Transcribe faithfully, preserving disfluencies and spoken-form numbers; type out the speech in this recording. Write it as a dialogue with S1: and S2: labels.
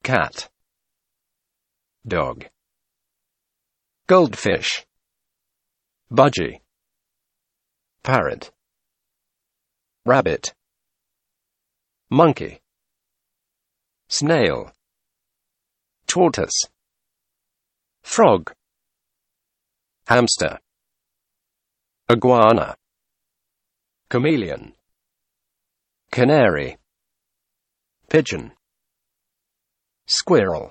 S1: cat, dog, goldfish, budgie, parrot, rabbit, monkey, snail, tortoise, frog, hamster, iguana, chameleon, canary, pigeon, squirrel.